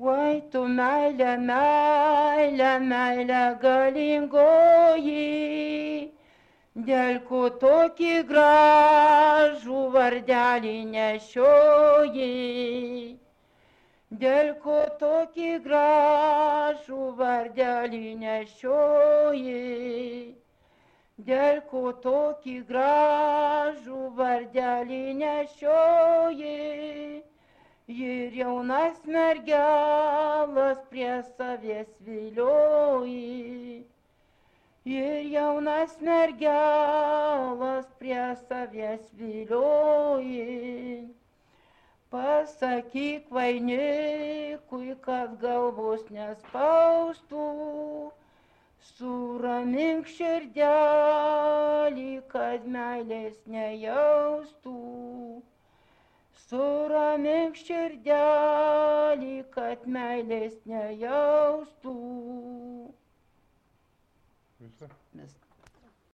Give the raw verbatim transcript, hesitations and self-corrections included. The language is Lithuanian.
Oi, tu meilė, meilė, meilė galingoji, dėl ko tokį gražų vardelį nešioji, dėl ko tokį gražų vardelį nešioji, dėl ko tokį gražų vardelį nešioji. Ir jaunas mergelas prie savęs vilioji, ir jaunas mergelas prie savęs vilioji. Pasakyk vainikui, kad galvos nespaustų, suramink širdelį, kad meilės nejaustų. Suramink širdelį, kad meilės nejaustų. Visą? Viską.